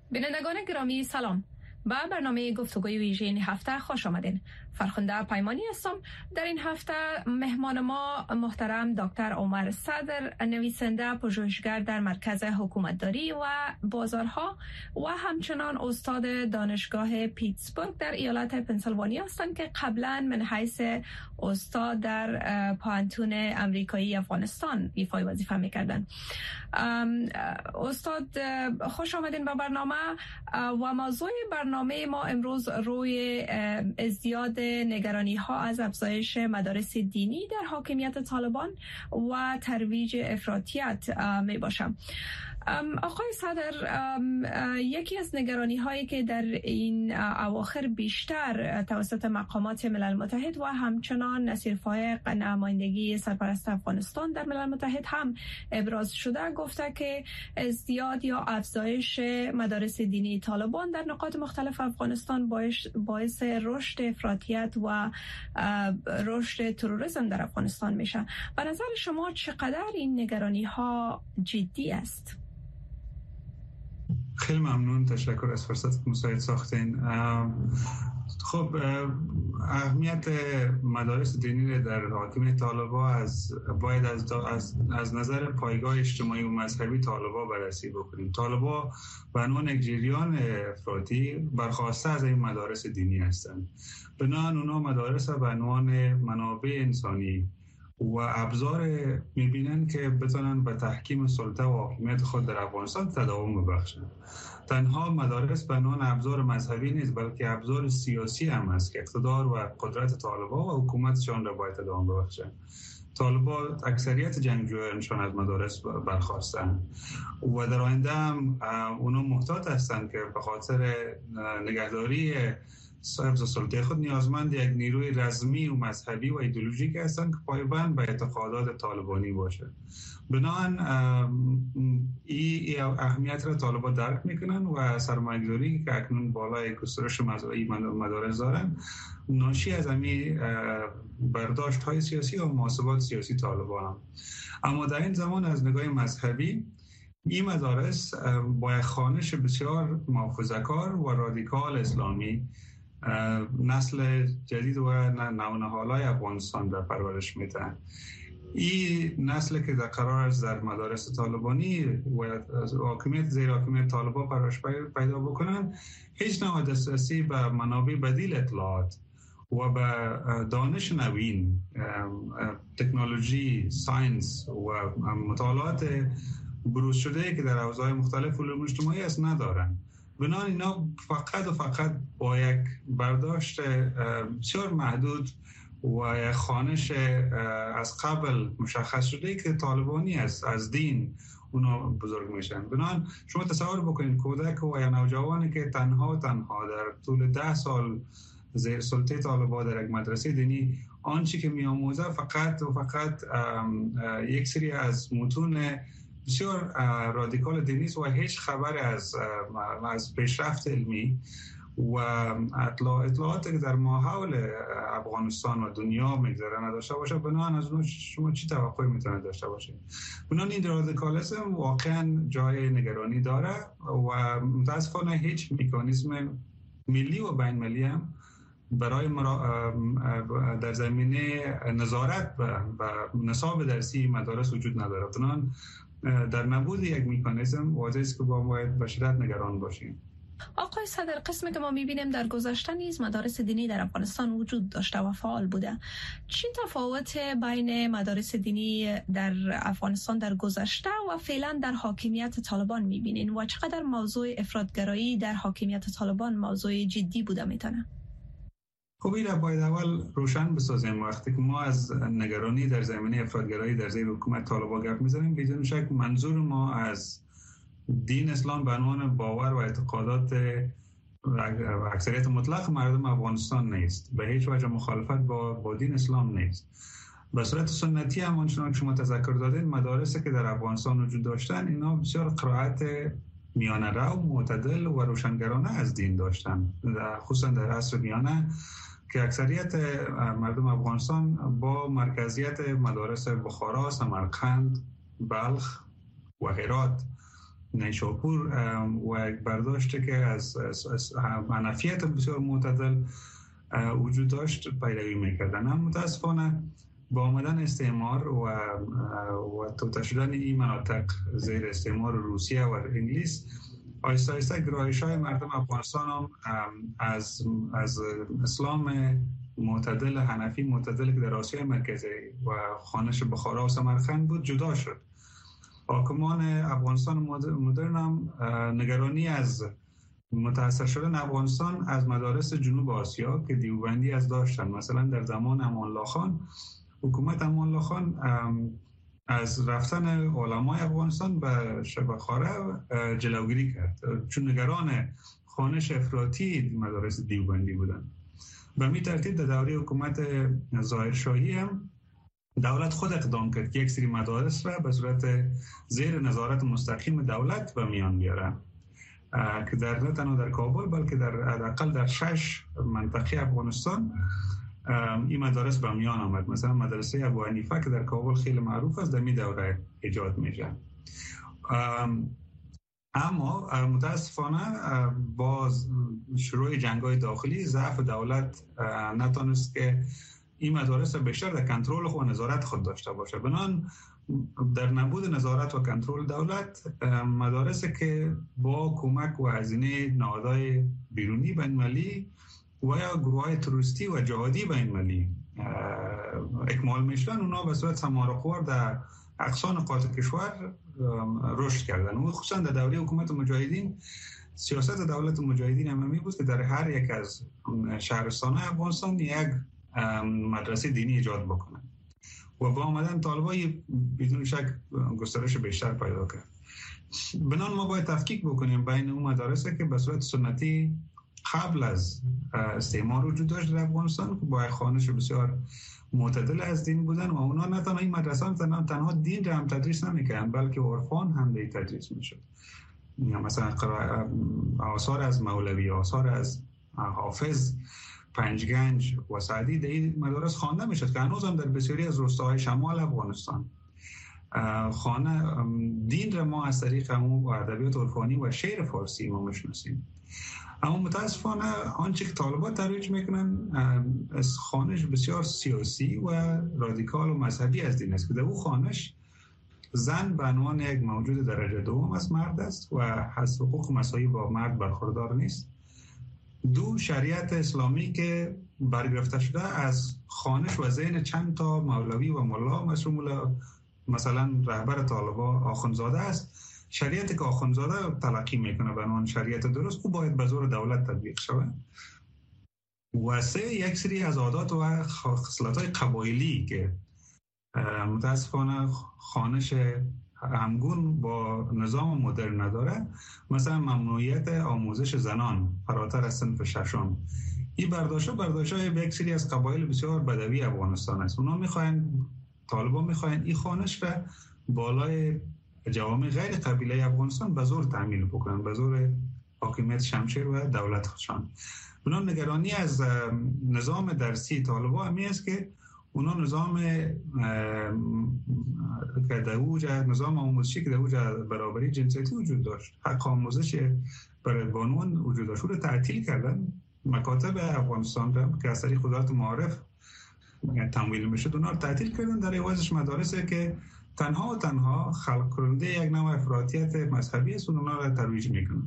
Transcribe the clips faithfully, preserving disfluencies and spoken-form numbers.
بینندگان گرامی سلام. با برنامه گفتگوی ویژه این هفته خوش آمدین. فرخنده پیمانی هستم. در این هفته مهمان ما محترم دکتر عمر صدر، نویسنده پژوهشگر در مرکز حکومتداری و بازارها و همچنان استاد دانشگاه پیتسبورگ در ایالت پنسیلوانیا هستند که قبلا من حیث استاد در پوهنتون امریکایی افغانستان ایفای وظیفه میکردن. استاد خوش آمدین به برنامه و موضوع برنامه ما امروز روی ازدیاد نگرانی ها از افزایش مدارس دینی در حاکمیت طالبان و ترویج افراطیت می باشم. آقای صدر، یکی از نگرانی هایی که در این اواخر بیشتر توسط مقامات ملل متحد و همچنان نصیرهای نمایندگی سرپرست افغانستان در ملل متحد هم ابراز شده، گفته که ازدیاد یا افزایش مدارس دینی طالبان در نقاط مختلف افغانستان باعث, باعث رشد افراطیت و رشد تروریسم در افغانستان میشه. به نظر شما چقدر این نگرانی ها جدی است؟ خیلی ممنون، تشکر از فرصت که مساعد ساختین. خب اهمیت مدارس دینی در حاکمیت طالبان از باید از, از از نظر پایگاه اجتماعی و مذهبی طالبان بررسی بکنیم. طالبان به عنوان یک جریان افراطی برخواسته از این مدارس دینی هستند. بنابراین اونا مدارس به عنوان منابع انسانی و ابزار میبینن که بتونن به تحکیم سلطه و حاکمیت خود در افغانستان تداوم ببخشن. تنها مدارس به عنوان ابزار مذهبی نیست، بلکه ابزار سیاسی هم است که اقتدار و قدرت طالبان و حکومتشان را باید تداوم ببخشن. طالبان اکثریت جنگجویانشان از مدارس برخواستن و در آینده هم اونا محتاط هستند که به خاطر نگهداری حفظ سلطه خود نیازمند یک نیروی رزمی و مذهبی و ایدئولوژیک هستند که پایبند به اعتقادات طالبانی باشه. بنابراین این اهمیت را طالبان درک میکنن و سرمایه‌گذاری که اکنون بالای گسترش مدارس دارن ناشی از همین برداشت های سیاسی و محاسبات سیاسی طالبان هم. اما در این زمان از نگاه مذهبی این مدارس با یک خوانش بسیار محافظه‌کار و رادیکال اسلامی نسل جدید و نونهالای افغانستان را پرورش میدن. این نسل که در قرار است در مدارس طالبانی و حاکمیت زیر حاکمیت طالبان پرورش پیدا بکنن، هیچ نوع دسترسی به منابع بدیل اطلاعات و به دانش نوین، تکنولوژی، ساینس و مطالعات بروز شده که در حوزه‌های مختلف علوم اجتماعی است ندارن. بنابراین اینا فقط و فقط با یک برداشت بسیار محدود و یک خوانش از قبل مشخص شده که طالبانی است از دین اونا بزرگ میشن. بنابراین شما تصور بکنید کودک و یا نوجوانی که تنها تنها در طول ده سال زیر سلطه طالبان در یک مدرسه دینی آنچه که میآموزه فقط و فقط یک سری از متون بسیار رادیکال دینی است و هیچ خبر از از پیشرفت علمی و اطلاعاتی که در ماحول افغانستان و دنیا میگذره نداشته باشه، بنابراین از اون شما چی توقعی میتونید داشته باشید؟ بنابراین این رادیکالیسم واقعا جای نگرانی داره و متاسفانه هیچ مکانیزم ملی و بین ملی هم برای مرا... در زمینه نظارت و نصاب درسی مدارس وجود نداره. بنابراین در نبود یک مکانیزم واضحه است که با باید به شدت نگران باشیم. آقای صدر، قسمی که ما می‌بینیم در گذشته نیز مدارس دینی در افغانستان وجود داشته و فعال بوده. چی تفاوت بین مدارس دینی در افغانستان در گذشته و فعلا در حاکمیت طالبان می‌بینین و چقدر موضوع افراطگرایی در حاکمیت طالبان موضوع جدی بوده میتونه؟ خب این را باید اول روشن بسازیم. وقتی که ما از نگرانی در زمینه افراطگرایی در زیر حکومت طالبان گپ می‌زنیم، بدون شک منظور ما از دین اسلام به عنوان باور و اعتقادات اکثریت مطلق مردم افغانستان نیست. به هیچ وجه مخالفت با با دین اسلام نیست. به صورت سنتی هم آنچنان که شما تذکر دادین، مدارسی که در افغانستان وجود داشتن اینا بسیار قرائت میانه رو، معتدل و روشنگرانه از دین داشتن، خصوصا در عصر میانه که اکثریت مردم افغانستان با مرکزیت مدارس بخارا، سمرقند، بلخ و هرات نیشاپور و یک برداشت که از حنفیت بسیار معتدل وجود داشت پیروی میکردن. هم متاسفانه با آمدن استعمار و و توطئه شدن این مناطق زیر استعمار روسیه و انگلیس، آیسته آیسته گرایش های مردم افغانستان هم از از اسلام معتدل حنفی معتدل که در آسیای مرکزی و خانش بخارا و سمرقند بود جدا شد. حاکمان افغانستان مدرن هم نگرانی از متاثر شدن افغانستان از مدارس جنوب آسیا که دیوبندی از داشتن. مثلا در زمان امان الله خان، حکومت امان الله خان از رفتن علمای افغانستان به بخارا جلوگیری کرد، چون نگران خوانش افراطی مدارس دیوبندی بودند. به می ترتیب در دوره حکومت ظاهرشاهی هم دولت خود اقدام کرد که یک سری مدارس را به صورت زیر نظارت مستقیم دولت به میان بیاره، که در نه تنها در کابل بلکه در حداقل در شش منطقه افغانستان این مدارس به میان آمد. مثلا مدرسه ابو حنیفه که در کابل خیلی معروف است در می دوره ایجاد میشه. اما متاسفانه باز شروع جنگ‌های داخلی ضعف دولت نتونست که این مدارس بیشتر در کنترل خود و نظارت خود داشته باشه. بنان در نبود نظارت و کنترل دولت، مدارسی که با کمک و هزینه نهادهای بیرونی بین‌المللی و یا گروه‌های تروریستی و جهادی بین‌المللی اکمال میشدن، اونا به صورت سماره‌خوار در اقصا نقاط کشور رشد کردن. و خصوصا در دوره حکومت مجاهدین سیاست دولت مجاهدین همین بود که در هر یک از شهرستان‌های افغانستان یک مدرسه دینی ایجاد بکنن و با آمدن طالبای بدون شک گسترش بیشتر پیدا کرد. بنان ما باید تفکیک بکنیم بین اون مدارسی که به صورت سنتی قبل از استعمار وجود داشت در افغانستان که با خوانش بسیار معتدل از دین بودن و اونا نه تنها این مدرسان تنها, تنها دین را هم تدریس نمی‌کردن بلکه عرفان هم به تدریس می‌شد. یا مثلا آثار از مولوی، آثار از حافظ، پنجگنج و سعدی در این مدارس خوانده می‌شد که هنوز هم در بسیاری از روستاهای شمال افغانستان خانه دین را ما از طریق همون ادبیات عرفانی و شعر فارسی ما می‌شناسیم. اما متاسفانه آنچه که طالبان ترویج میکنن از خوانش بسیار سیاسی و رادیکال و مذهبی از دین است که در او خوانش زن به عنوان یک موجود درجه دوم از مرد است و حسب حقوق مساوی با مرد برخوردار نیست. دو، شریعت اسلامی که برگرفته شده از خوانش و ذهن چند تا مولوی و ملا، مثلا مثلا رهبر طالبان آخوندزاده است. شریعتی که آخوندزاده تلقی میکنه به عنوان شریعت درست، او باید به زور دولت تطبیق شود. و سه، یک سری از عادات و خصلت‌های قبایلی که متاسفانه خوانش همگون با نظام مدرن نداره، مثلا ممنوعیت آموزش زنان فراتر از صنف ششم. این برداشت برداشت‌های به یک سری از قبایل بسیار بدوی افغانستان است. اونا میخواین، طالبان میخواین این خوانش را بالای جوامع غیر قبیله افغانستان به زور تعمیل بکنن، به زور حاکمیت شمشیر و دولت خودشان. اونا نگرانی از نظام درسی طالبان همی است که اونا نظام که در اوج نظام آموزشی که در اوج برابری جنسیتی وجود داشت، حق آموزش برای بانوان وجود داشت، رو تعطیل کردن. مکاتب افغانستان را که از طریق وزارت معارف تمویل میشد اونا رو تعطیل کردن، در عوضش مدارسی که تنها و تنها خلق کننده یک نوع افراطیت مذهبی است اونا را ترویج میکنن.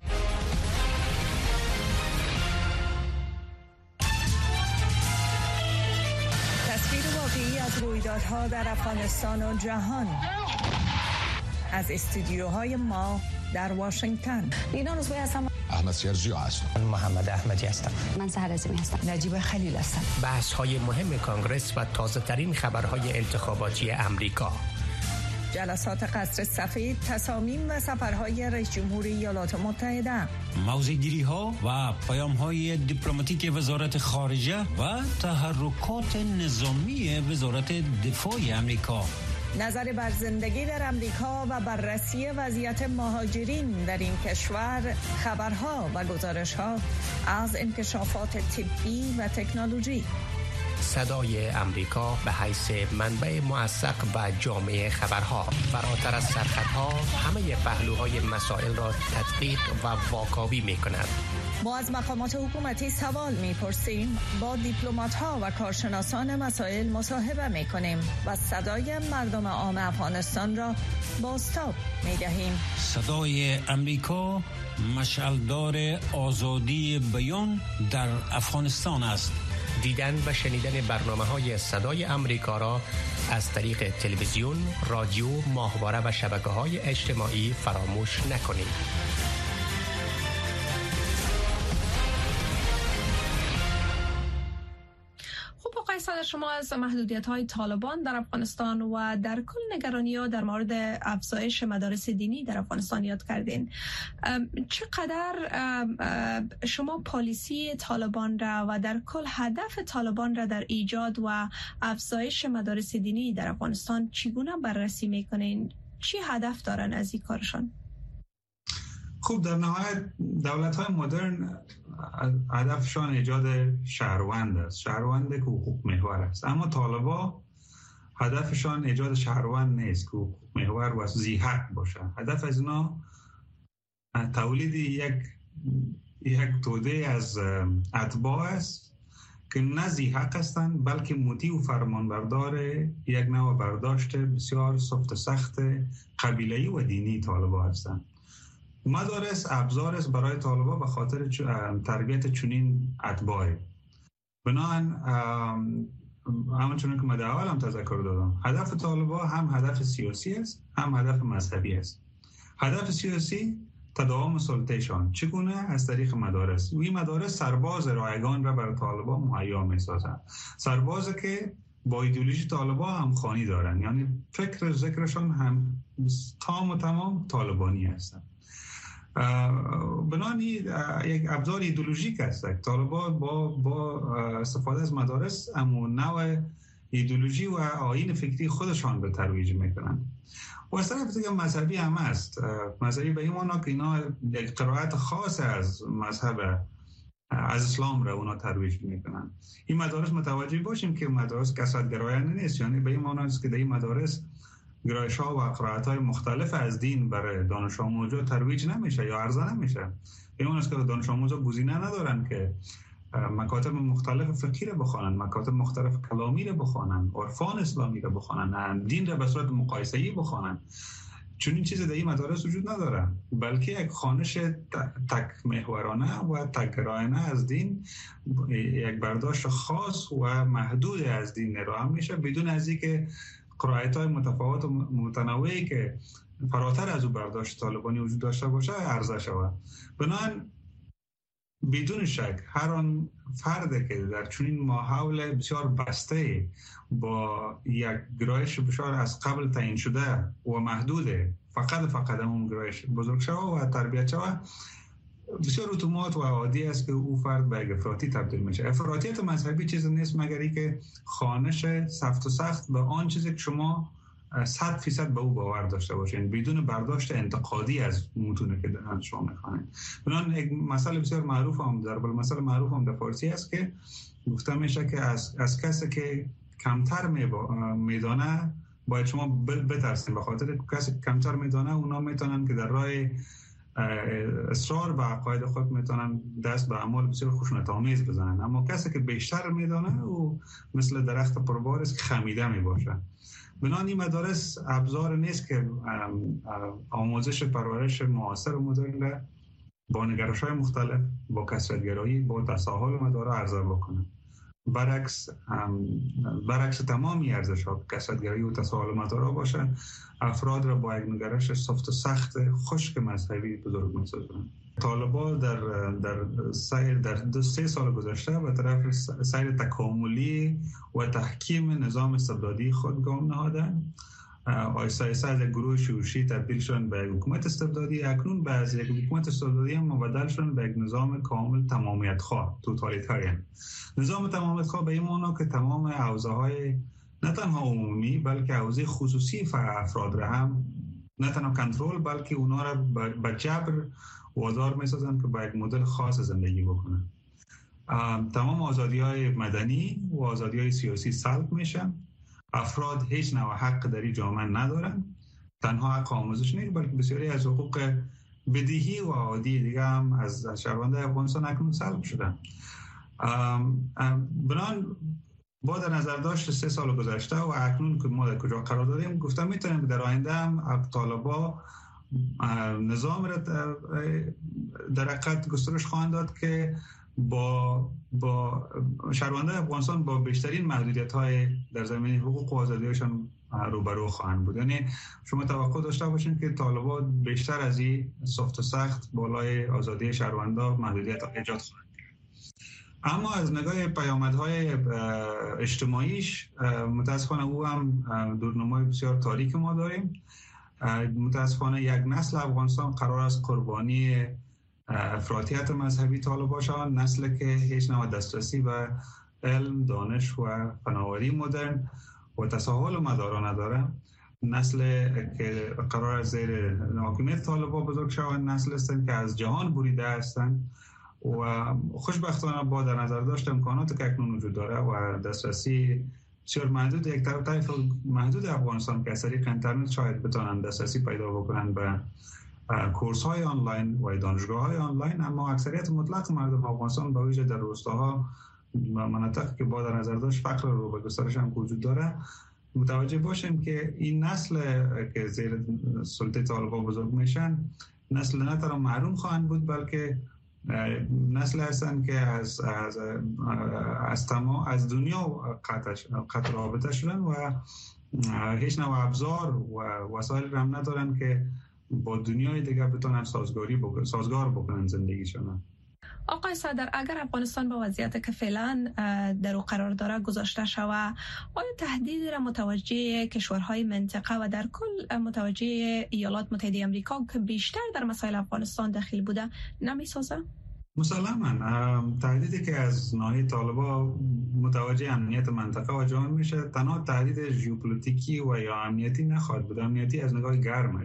تصویر واقعی از رویدادها در افغانستان و جهان از استودیوهای ما در واشنگتن. اینا روزبه هستم. احمد سیرجی هستم. من محمد احمدی هستم. من سحر عظیمی هستم. نجیب خلیل هستم. بحث های مهم کانگرس و تازه ترین خبرهای انتخاباتی امریکا. جلسات قصر سفید، تصامیم و سفرهای رئیس جمهور ایالات متحده. موضع‌گیری ها و پیام های دیپلماتیک وزارت خارجه و تحرکات نظامی وزارت دفاع امریکا. نظر بر زندگی در امریکا و بررسی وضعیت مهاجرین در این کشور، خبرها و گزارش‌ها از انکشافات طبی و تکنولوژی. صدای امریکا به حیث منبع موثق و جامع خبرها فراتر از سرحدها همه پهلوهای مسائل را تدقیق و واکاوی می کند. ما از مقامات حکومتی سوال می پرسیم، با دیپلمات‌ها و کارشناسان مسائل مصاحبه می کنیم و صدای مردم عام افغانستان را بازتاب می دهیم. صدای امریکا مشعلدار آزادی بیان در افغانستان است. دیدن و شنیدن برنامه‌های صدای امریکا را از طریق تلویزیون، رادیو، ماهواره و شبکه‌های اجتماعی فراموش نکنید. صدر شما از محدودیت‌های طالبان در افغانستان و در کل نگرانی‌ها در مورد افزایش مدارس دینی در افغانستان یاد کردین. چقدر شما پالیسی طالبان را و در کل هدف طالبان را در ایجاد و افزایش مدارس دینی در افغانستان چگونه بررسی می‌کنین؟ چی هدف دارن از این کارشان؟ خب در نهایت دولت‌های مدرن هدفشان ایجاد شهروند است، شهروند که حقوق محور است. اما طالبا هدفشان ایجاد شهروند نیست که حقوق محور و ذی حق باشه. هدف از اینا تولید یک یک توده از اتباع است که نه ذی حق هستند بلکه مطیع و فرمانبردار یک نوع برداشت بسیار سفت و سخت قبیله‌ای و دینی طالبا هستند. مدارس ابزار است برای طالبا به خاطر تربیت چنین اتباعی. بنابراین همونطور که من در اول هم تذکر دادم، هدف طالبا هم هدف سیاسی است هم هدف مذهبی است. هدف سیاسی تداوم سلطه‌شان چگونه؟ از طریق مدارس. و این مدارس سرباز رایگان را برای طالبا مهیا می‌سازند. سربازی که با ایدئولوژی طالبا هم خانی دارن، یعنی فکر و ذکرشان هم تام و تمام طالبانی هستند. بنابراین یک ابزار ایدئولوژیک است. طالبا با با استفاده از مدارس اما نوع ایدئولوژی و آیین فکری خودشان به ترویج میکنن. و از طرف دیگه مذهبی هم است. مذهبی به این معنی که اینا یک قرائت خاص از مذهب از اسلام را اونا ترویج میکنن. این مدارس متوجه باشیم که مدارس کثرت‌گرایانه نیست، یعنی به این معنی است که در این مدارس گرایش‌ها و قرائت‌های مختلف از دین برای دانش آموزا ترویج نمیشه یا عرضه نمیشه. به این است که دانش آموزا گزینه ندارن که مکاتب مختلف فقهی را بخوانند، مکاتب مختلف کلامی را بخوانند، عرفان اسلامی را بخوانند، دین را به صورت مقایسه‌ای بخوانند. چون این چیز در این مدارس وجود نداره، بلکه یک خوانش تک محورانه و تک گرایانه از دین، یک برداشت خاص و محدود از دین ارائه میشه بدون از اینکه قرائت‌های متفاوت و متنوعی که فراتر از او برداشت طالبانی وجود داشته باشه عرضه شود. بنابراین بدون شک هر آن فردی که در چنین ماحول بسیار بسته با یک گرایش بسیار از قبل تعیین شده و محدوده، فقط فقط اون گرایش بزرگ شده و تربیت شده، بسیار اتومات و عادی است که او فرد به یک افراطی تبدیل میشه. افراطیت مذهبی چیز نیست مگر اینکه خوانش سفت و سخت به آن چیزی که شما صد فیصد به او باور داشته باشین بدون برداشت انتقادی از متونی که در شما میخوانید. بنابراین یک مسئله بسیار معروف هم در بل مسئله معروف هم در فارسی است که گفته میشه که از از کسی که کمتر میدانه باید شما بترسین، به خاطر کسی که کمتر میدانه اونا میتونن که در راه اصرار به عقاید خود میتونن دست به اعمال بسیار خشونت‌آمیز بزنن. اما کسی که بیشتر میدانه او مثل درخت پربار است که خمیده میباشه. بنابراین این مدارس ابزار نیست که آموزش پرورش معاصر و مدرن با نگرش‌های مختلف، با کثرت‌گرایی، با تساهل مدارا عرضه بکنه. برعکس برعکس تمامی ارزش‌ها کثرت‌گرایی و تساهل مدارا باشه، افراد را با یک نگرش سفت و سخت خشک مذهبی بزرگ می‌سازند. طالبان در در سیر در دو سه سال گذشته به طرف سیر تکاملی و تحکیم نظام استبدادی خود گام نهادند. آیسته آیسته از یک گروه شورشی تبدیل شدن به حکومت استبدادی، اکنون به از یک حکومت استبدادی هم مبدل شدن به یک نظام کامل تمامیت خواه، توتالیتاریان. نظام تمامیت خواه به این معنی که تمام حوزه‌های نه تنها عمومی بلکه حوزه خصوصی افراد را هم نه تنها کنترل بلکه اونا را به جبر وادار می‌سازند که با یک مدل خاص زندگی بکنن. تمام آزادی های مدنی و آزادی های سیاسی سلب میشن. افراد هیچ نوع حق در این جامعه ندارن، تنها حق آموزش نیست بلکه بسیاری از حقوق بدیهی و عادی دیگه هم از شهروندان افغانستان اکنون سلب شدن. بنان با در نظر داشت سه سال گذشته و اکنون که ما در کجا قرار داریم، گفتم میتونیم در آینده هم طالبا نظام را در حقیقت گسترش خواهند داد که با با شهروندان افغانستان با بیشترین محدودیت های در زمینه حقوق و آزادیشان روبرو خواهند بود. یعنی شما توقع داشته باشین که طالبا بیشتر از این سفت و سخت بالای آزادی شهروندان محدودیت ایجاد خواهند. اما از نگاه پیامدهای اجتماعیش متاسفانه او هم دورنمای بسیار تاریک ما داریم. متاسفانه یک نسل افغانستان قرار است قربانی افراطیت مذهبی طالبان شوند، نسل که هیچ نوع دسترسی به علم، دانش و فناوری مدرن و تساهل مدارا نداره، نسل که قرار است زیر حاکمیت طالبان بزرگ شوند، نسل هستند که از جهان بریده هستند و خوشبختانه با در نظر داشت امکانات که اکنون وجود داره و دسترسی بسیار محدود یک طرف طرف محدود افغانستان که از طریق اینترنت شاید بتونن دسترسی پیدا بکنن به کورس های آنلاین و دانشگاه های آنلاین، اما اکثریت مطلق مردم افغانستان با ویژه در روستاها و مناطق که با در نظر داشت فقر رو به گسترش هم وجود داره متوجه باشیم که این نسل که زیر سلطه طالبان بزرگ میشن نسل نه تنها محروم خواهند بود بلکه نسل هستند که از از از تمام از دنیا قطع قطع رابطه شدن و هیچ نوع ابزار و وسایل هم ندارن که با دنیای دیگه بتونن سازگاری بکنن سازگار بکنن زندگیشون. آقای صدر، اگر افغانستان با وضعیت که فعلا در او قرار داره گذاشته شود، آیا تهدیدی را متوجه کشورهای منطقه و در کل متوجه ایالات متحده آمریکا که بیشتر در مسائل افغانستان دخیل بوده نمی‌سازه؟ مسلماً تهدیدی که از ناحیه طالبان متوجه امنیت منطقه و جهان میشه تنها تهدید ژئوپلیتیکی و یا امنیتی نخواهد بود، امنیتی از نگاه گرمش،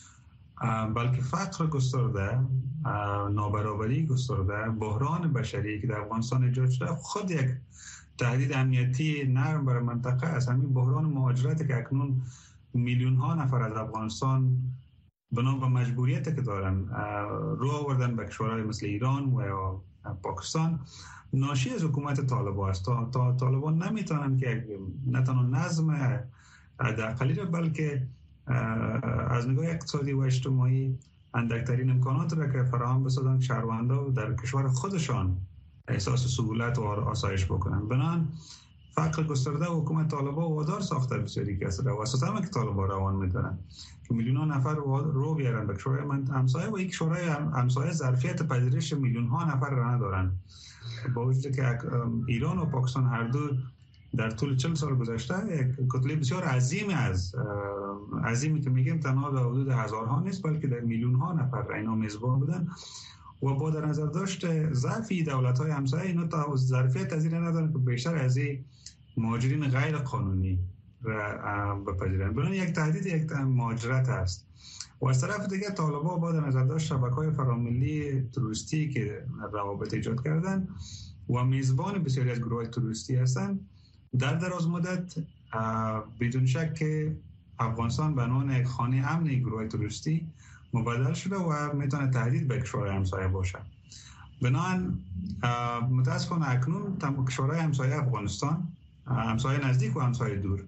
بلکه فقر گسترده، نابرابری گسترده، بحران بشری که در افغانستان ایجاد شده خود یک تهدید امنیتی نرم برای منطقه است. همین بحران مهاجرت که اکنون میلیون ها نفر از افغانستان بنا به مجبوریت که دارن رو آوردن به کشورهای مثل ایران و یا پاکستان ناشی از حکومت طالبان است. تا, تا طالبان نمیتونن که نه تنها نظم حداقلی را بلکه از نگاه اقتصادی و اجتماعی اندکترین امکانات را که فراهم بسازن شهروندان در کشور خودشان احساس سهولت و آسایش بکنن. بنان فقر گسترده و حکومت طالبان وادار ساخته بسیاری کسره و اساسا هم که طالبان روان میدارن که میلیون ها نفر رو بیارن به کشورهای همسایه و یک کشورهای همسایه ظرفیت پذیرش میلیون ها نفر را ندارن، با وجود که ایران و پاکستان هر دو در طول چهل سال گذشته یک کتله بسیار عظیم از عظیمی که میگیم تنها به حدود هزارها نیست بلکه در میلیون ها نفر اینا میزبان بودن و با در نظر داشت ضعفی دولت های همسایه اینا تا ظرفیت از این ندارن که بیشتر از این مهاجرین غیر قانونی را بپذیرن. بنابراین یک تهدید یک مهاجرت است و از طرف دیگه طالبان با در نظر داشت شبکه‌های فراملی تروریستی که روابط ایجاد کردن و میزبان بسیاری از گروه‌های تروریستی هستند در دراز مدت بدون شک که افغانستان به عنوان یک خانه امن گروه تروریستی مبدل شده و میتونه تهدید به کشورهای همسایه باشه. بنابراین متاسفانه اکنون تمام کشورهای همسایه افغانستان، همسایه نزدیک و همسایه دور،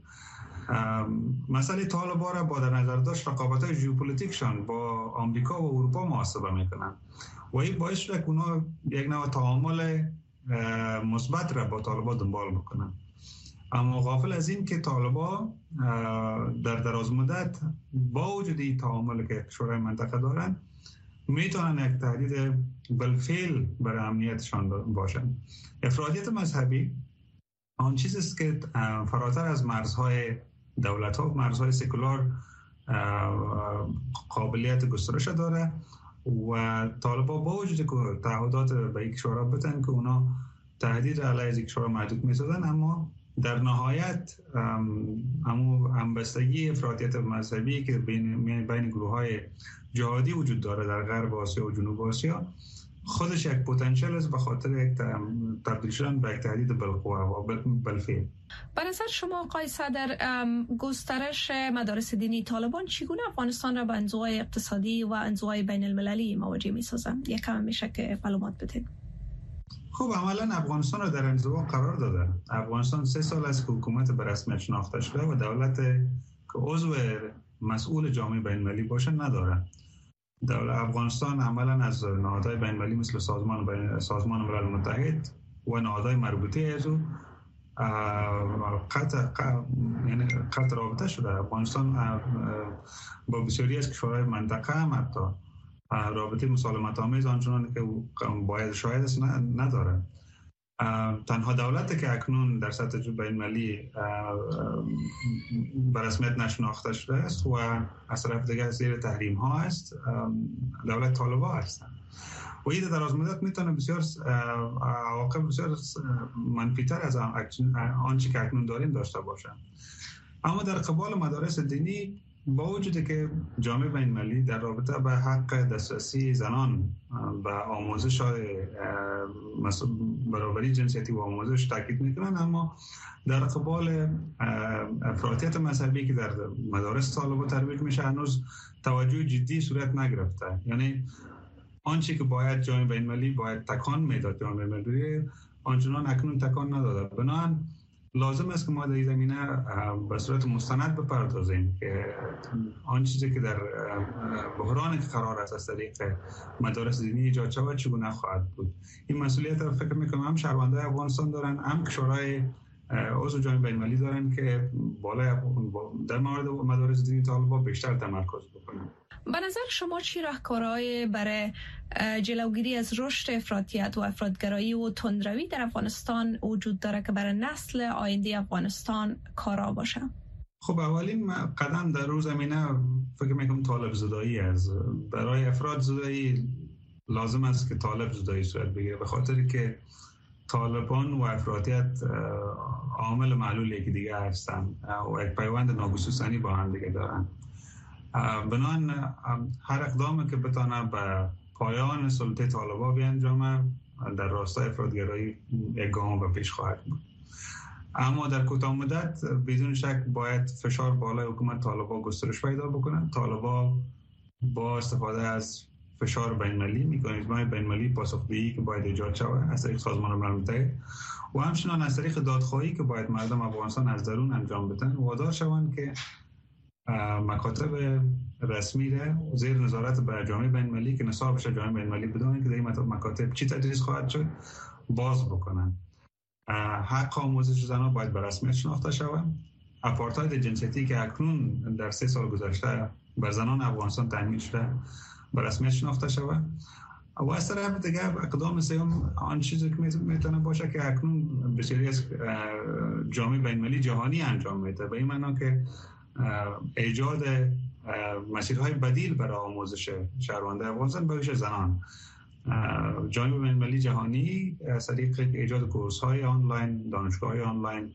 مسئله طالبان را با در نظر داشت رقابت‌های ژئوپلیتیکشان با آمریکا و اروپا محاسبه میکنن و این باعث شده که اونا یک نوع تعامل مثبت را با طالبان دنبال بکنن. اما غافل از این که طالبان در دراز مدت با وجود این تعامل که کشورهای منطقه دارن میتونن یک تهدید بالفعل برای امنیتشان باشن. افراطیت مذهبی آن چیزی است که فراتر از مرزهای دولت‌ها و مرزهای سکولار قابلیت گسترش داره و طالبان با وجود که تعهدات به یک کشورها بدن که اونا تهدید علیه از یک کشور محدود می‌سازن، اما در نهایت همو همبستگی افراطیت مذهبی که بین بین گروه‌های جهادی وجود داره در غرب آسیا و جنوب آسیا خودش یک پتانسیل است به خاطر یک تبدیل شدن به یک تهدید بالقوه و بالفعل. به نظر شما آقای صدر، گسترش مدارس دینی طالبان چگونه افغانستان را به انزوای اقتصادی و انزوای بین المللی مواجه می سازند؟ یک کم میشه که معلومات بدید. خب عملا افغانستان را در انزوا قرار داده. افغانستان سه سال است که حکومت به رسمیت شناخته شده و دولت که عضو مسئول جامعه بین المللی باشه نداره. دولت افغانستان عملا از نهادهای بین المللی مثل سازمان بین سازمان ملل متحد و نهادهای مربوطه از او قطع یعنی قطع رابطه شده. افغانستان با بسیاری از کشورهای منطقه هم حتی رابطه مسالمت آمیز آنچنان که باید شاید است نداره. تنها دولتی که اکنون در سطح بین المللی به رسمیت نشناخته شده است و از طرف دیگر زیر تحریم ها است دولت طالبان هستند و این در آزمودت میتونه بسیار عواقب بسیار منفی‌تر از آنچه که اکنون داریم داشته باشند. اما در قبال مدارس دینی با وجودی که جامعه بین المللی در رابطه به حق دسترسی زنان به آموزش برابری جنسیتی و آموزش تاکید میکنن، اما در قبال افراطیت مذهبی که در مدارس طالبان ترویج میشه هنوز توجه جدی صورت نگرفته. یعنی آنچه که باید جامعه بین المللی باید تکان میداد جامعه بین المللی آنچنان اکنون تکان نداده. بنابراین لازم است که ما در این زمینه به صورت مستند بپردازیم که آن چیزی که در بحرانی که قرار است از طریق مدارس دینی ایجاد شود چگونه خواهد بود. این مسئولیت را فکر میکنم هم شهروندان افغانستان دارن، هم کشورهای عضو جامعه بین المللی دارن که بالای در مورد مدارس دینی طالبان بیشتر تمرکز بکنن. به نظر شما چی راهکارهایی برای جلوگیری از رشد افراطیت و افراطگرایی و تندروی در افغانستان وجود داره که برای نسل آینده افغانستان کارا باشه؟ خب اولین قدم در روز زمینه فکر میکنم طالب زدایی است. برای افراد زدایی لازم است که طالب زدایی صورت بگیره، به خاطری که طالبان و افراطیت عامل معلول یکی دیگه هستند و یک پیوند ناگسستنی با هم دیگه دارن. بنان هر اقدامی که بتانه به پایان سلطه طالبان بیانجامه در راستای افراطگرایی یک گام به پیش خواهد بود. اما در کوتاه مدت بدون شک باید فشار بالای حکومت طالبان گسترش پیدا بکنه. طالبان با استفاده از فشار بین المللی، مکانیزم‌های بین المللی پاسخگویی که باید ایجاد شود از طریق سازمان ملل متحد و همچنین از طریق دادخواهی که باید مردم افغانستان از درون انجام بدن وادار شوند که مکاتب رسمی را زیر نظارت به جامعه بین المللی که نصاب بشه جامعه بین المللی بدونن که در این مکاتب چی تدریس خواهد شد باز بکنن. حق آموزش زنان باید به رسمیت شناخته شود. آپارتاید جنسیتی که اکنون در سه سال گذشته بر زنان افغانستان تأمین شده به رسمیت شناخته شود. و از طرف دیگر اقدام سوم آن چیزی که میتونه باشه که اکنون بسیاری از جامعه بین المللی جهانی انجام میده، به این معنا که ایجاد مسیرهای بدیل برای آموزش شهروندان افغانستان به ویژه زنان. جامعه بین المللی جهانی از طریق ایجاد کورس‌های آنلاین، دانشگاه‌های آنلاین،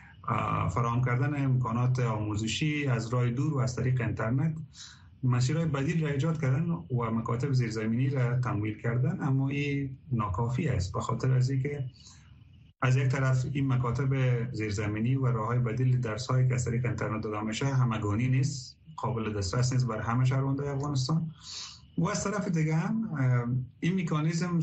فراهم کردن امکانات آموزشی از راه دور و از طریق اینترنت مسیرهای بدیل را ایجاد کردن و مکاتب زیرزمینی را تمویل کردن، اما این ناکافی است به خاطر از اینکه از یک طرف این مکاتب زیرزمینی و راههای بدیل درس‌هایی که از طریق اینترنت داده میشه همگانی نیست، قابل دسترس نیست برای همه شهروندان افغانستان و از طرف دیگه هم این مکانیزم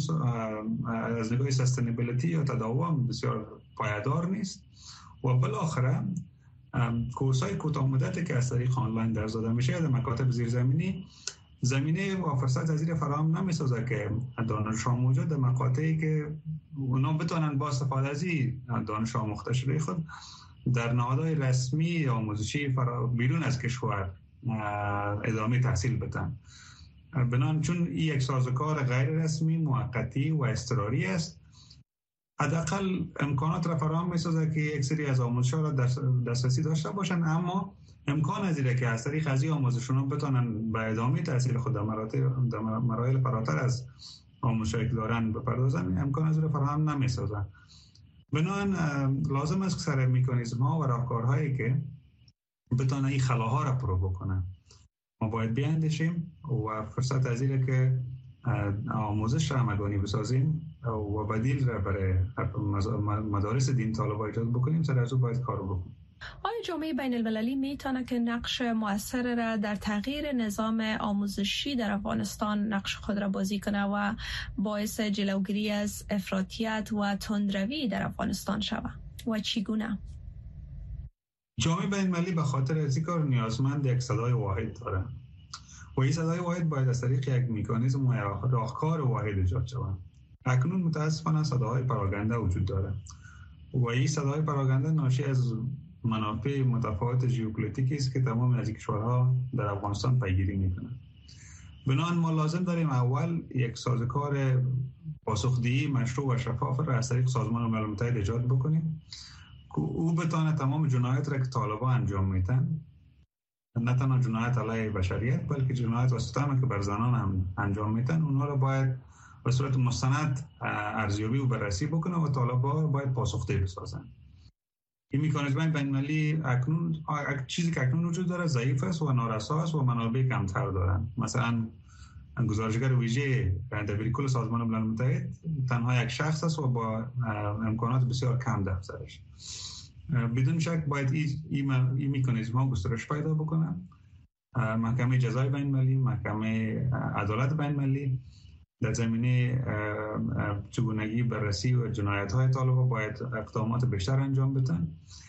از نگاه سستینبیلیتی یا تداوم بسیار پایدار نیست و بالاخره کورس‌های کوتاه مدتی که از طریق آنلاین درس داده میشه در مکاتب زیرزمینی زمینه و فرصت از این فراهم نمی‌سازه که دانش‌ها موجود در مقاطعی که اونا بتونن با استفاده از این دانش آموخته شده خود در نهادهای رسمی آموزشی بیرون از کشور ادامه تحصیل بدن. بنابراین چون این یک سازوکار غیر رسمی، موقتی و اضطراری است، حداقل امکانات را فراهم می‌سازه که یک سری از آموزش‌ها را دسترسی داشته باشن، اما امکان از اینه که از طریق از این آموزشون بتونن به ادامه تحصیل خود در مراحل فراتر از آموزشی که دارن بپردازن، امکان از این فراهم نمی‌سازن. بنابراین لازم است که سر مکانیزم‌ها و راهکارهایی که بتونن این خلاها را پرو بکنن ما باید بیاندیشیم و فرصت از اینه که آموزش را همگانی بسازیم و بدیل را برای مدارس دین طالبا ایجاد بکنیم، سر از او باید کار بکنیم. آیا جامعه بین المللی میتونه که نقش مؤثر را در تغییر نظام آموزشی در افغانستان نقش خود را بازی کنه و باعث جلوگیری از افراطیت و تندروی در افغانستان شود و چگونه؟ جامعه بین المللی به خاطر از این کار نیازمند یک صدای واحد داره و این صدای واحد باید از طریق یک مکانیزم و راهکار واحد ایجاد شود. اکنون متاسفانه صداهای پراگنده وجود داره و این صداهای پراگنده ناشی از منافع متفاوت ژئوپلیتیکی است که تمام از کشورها در افغانستان پیگیری میکنند. بنابراین ما لازم داریم اول یک سازوکار پاسخدهی مشروع و شفاف را از طریق سازمان ملل متحد ایجاد بکنیم که او بتونه تمام جنایات را که طالبان انجام میدن، نه تنها جنایات علیه بشریت بلکه جنایات و ستمی که بر زنان هم انجام میدن، اونها را باید به صورت مستند ارزیابی و بررسی بکنه و طالبان باید پاسخدهی بسازن. این مکانیزم بین المللی اکنون چیزی که اکنون وجود داره ضعیف است و نارسا است و منابع کمتر دارن. مثلا گزارشگر ویژه دبیر کل سازمان ملل متحد تنها یک شخص است و با امکانات بسیار کم در افزایش. بدون شک باید این این مکانیزم ها گسترش پیدا بکنن. محکمه جزای بین المللی، محکمه عدالت بین المللی در زمینه چگونگی بررسی و جنایت های طالبان باید اقدامات بیشتر انجام بدن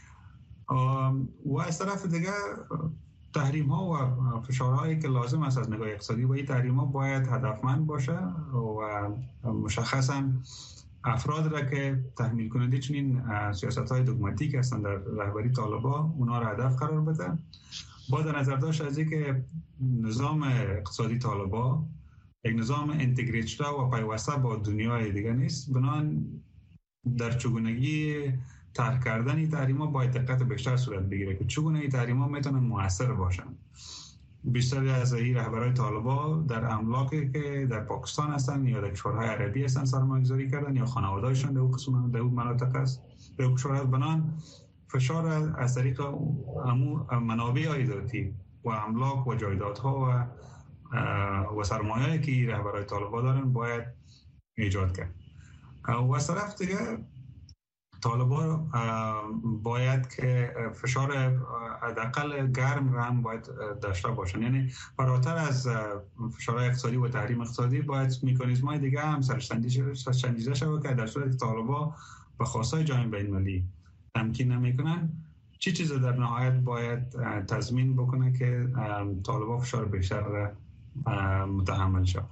و از طرف دیگه تحریم ها و فشارهایی که لازم است از نگاه اقتصادی و این تحریم ها باید هدفمند باشه و مشخصا افراد را که تحمیل کننده چنین سیاست های دوگماتیک هستند در رهبری طالبان اونا را هدف قرار بدن. با در نظر داشت از اینکه نظام اقتصادی طالبان یک نظام انتگریت شده و پیوسته با دنیای دیگه نیست، بنابراین در چگونگی طرح کردن این تحریم‌ها باید دقت بیشتر صورت بگیره که چگونه این تحریم‌ها میتونن موثر باشن. بیشتر از این رهبران طالبان در املاکی که در پاکستان هستن یا در کشورهای عربی هستن سرمایه‌گذاری کردن یا خانواده‌هاشون در اون قسم در اون مناطق است. در اون کشورها بنان فشار از طریق منابع عایداتی و املاک و جایدادها و و سرمایه‌ای که رهبران طالبان دارن باید ایجاد کرد. و از طرف دیگه طالبان باید که فشار حداقل گرم را هم باید داشته باشن، یعنی فراتر از فشارهای اقتصادی و تحریم اقتصادی باید مکانیزم‌های دیگه هم سرشنجیده شود که در صورت طالبان به خواستای جامعه بین‌المللی تمکین نمی‌کنن چی چیز در نهایت باید تضمین بکنه که طالبان فشار بیشتر را متحمل شود.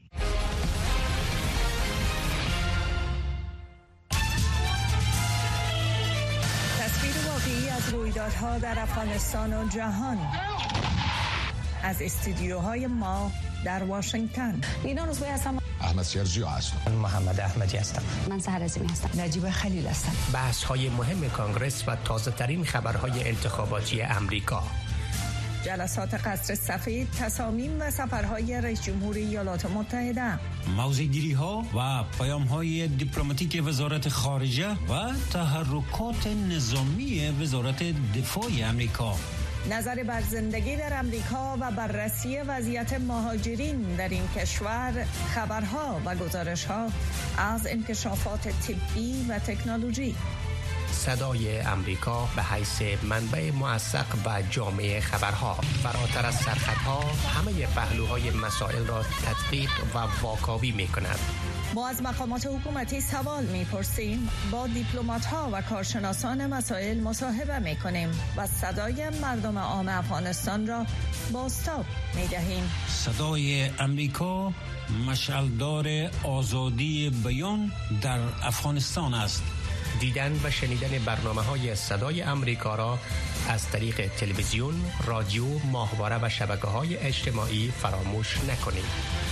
تصویر واقعی از رویدادها در افغانستان و جهان از استودیوهای ما در واشنگتن. اینا روزبه هستم. احمد سیرجیو هستم. محمد احمدی هستم. من سحر عظیمی هستم. نجیب خلیل هستم. بحث های مهم کانگرس و تازه ترین خبرهای انتخاباتی امریکا. جلسات قصر سفید، تصامیم و سفرهای رئیس جمهور ایالات متحده. موضع‌گیری ها و پیام های دیپلماتیک وزارت خارجه و تحرکات نظامی وزارت دفاع امریکا. نظر بر زندگی در امریکا و بررسی وضعیت مهاجرین در این کشور، خبرها و گزارش‌ها از انکشافات طبی و تکنولوژی. صدای امریکا به حیث منبع موثق و جامع خبرها، فراتر از سرخطها همه پهلوهای مسائل را تدقیق و واکاوی می‌کند. ما از مقامات حکومتی سوال می‌پرسیم، با دیپلمات‌ها و کارشناسان مسائل مصاحبه می‌کنیم و صدای مردم عام افغانستان را بازتاب می‌دهیم. صدای امریکا مشعلدار آزادی بیان در افغانستان است. دیدن و شنیدن برنامه‌های صدای امریکا را از طریق تلویزیون، رادیو، ماهواره و شبکه‌های اجتماعی فراموش نکنید.